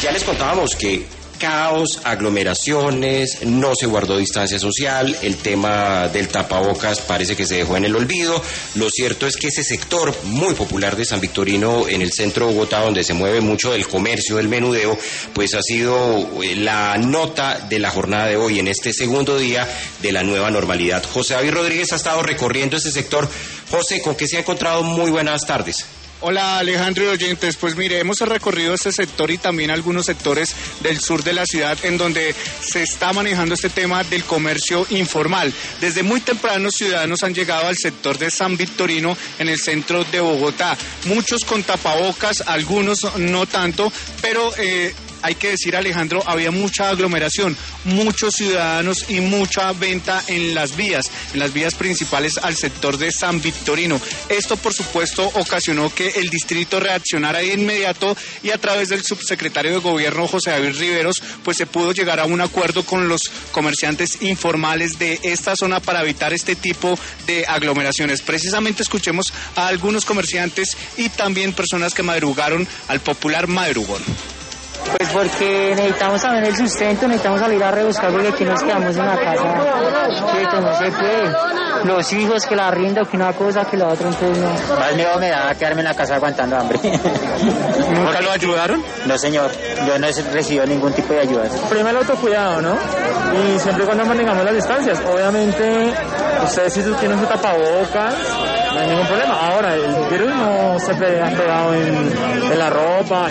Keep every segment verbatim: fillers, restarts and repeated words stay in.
Ya les contábamos que caos, aglomeraciones, no se guardó distancia social, el tema del tapabocas parece que se dejó en el olvido. Lo cierto es que ese sector muy popular de San Victorino, en el centro de Bogotá, donde se mueve mucho del comercio, del menudeo, pues ha sido la nota de la jornada de hoy, en este segundo día de la nueva normalidad. José David Rodríguez ha estado recorriendo ese sector. José, ¿con qué se ha encontrado? Muy buenas tardes. Hola Alejandro y oyentes, pues mire, hemos recorrido este sector y también algunos sectores del sur de la ciudad en donde se está manejando este tema del comercio informal. Desde muy temprano ciudadanos han llegado al sector de San Victorino en el centro de Bogotá, muchos con tapabocas, algunos no tanto, pero eh, hay que decir, Alejandro, había mucha aglomeración, muchos ciudadanos y mucha venta en las vías, en las vías principales al sector de San Victorino. Esto, por supuesto, ocasionó que el distrito reaccionara de inmediato y a través del subsecretario de Gobierno, José David Riveros, pues se pudo llegar a un acuerdo con los comerciantes informales de esta zona para evitar este tipo de aglomeraciones. Precisamente escuchemos a algunos comerciantes y también personas que madrugaron al popular madrugón. Pues porque necesitamos también el sustento, necesitamos salir a rebuscar porque aquí nos quedamos en la casa, que no se puede. Los hijos, que la rienda, que una cosa, que la otra, entonces no. Más miedo me da quedarme en la casa aguantando hambre. ¿Nunca lo ayudaron? No, señor, yo no he recibido ningún tipo de ayuda. Primero el autocuidado, ¿no? Y siempre y cuando manejamos las distancias. Obviamente, ustedes si tienen su tapabocas, no hay ningún problema. Ahora, el virus no se ha pegado en, en la ropa.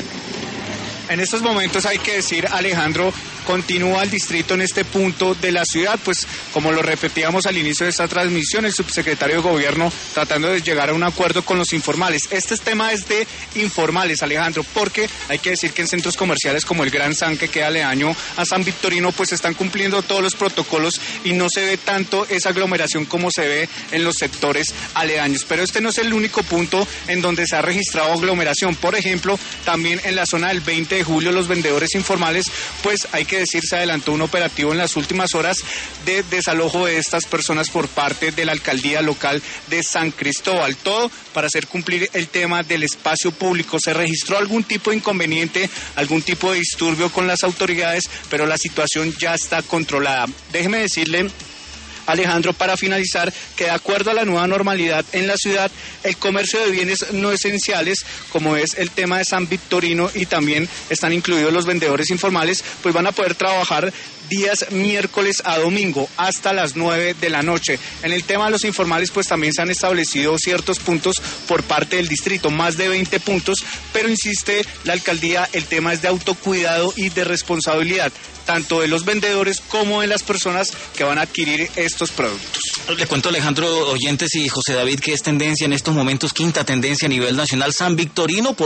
En estos momentos hay que decir, Alejandro, continúa el distrito en este punto de la ciudad, pues como lo repetíamos al inicio de esta transmisión, el subsecretario de Gobierno tratando de llegar a un acuerdo con los informales. Este tema es de informales, Alejandro, porque hay que decir que en centros comerciales como el Gran San, que queda aledaño a San Victorino, pues están cumpliendo todos los protocolos y no se ve tanto esa aglomeración como se ve en los sectores aledaños. Pero este no es el único punto en donde se ha registrado aglomeración. Por ejemplo, también en la zona del veinte de julio, los vendedores informales, pues hay que decir, se adelantó un operativo en las últimas horas de desalojo de estas personas por parte de la alcaldía local de San Cristóbal. Todo para hacer cumplir el tema del espacio público. Se registró algún tipo de inconveniente, algún tipo de disturbio con las autoridades, pero la situación ya está controlada. Déjeme decirle, Alejandro, para finalizar, que de acuerdo a la nueva normalidad en la ciudad, el comercio de bienes no esenciales, como es el tema de San Victorino, y también están incluidos los vendedores informales, pues van a poder trabajar días miércoles a domingo hasta las nueve de la noche. En el tema de los informales, pues también se han establecido ciertos puntos por parte del distrito, más de veinte puntos, pero insiste la alcaldía, el tema es de autocuidado y de responsabilidad, tanto de los vendedores como de las personas que van a adquirir estos productos. Le cuento, Alejandro, oyentes y José David, que es tendencia en estos momentos, quinta tendencia a nivel nacional, San Victorino. Por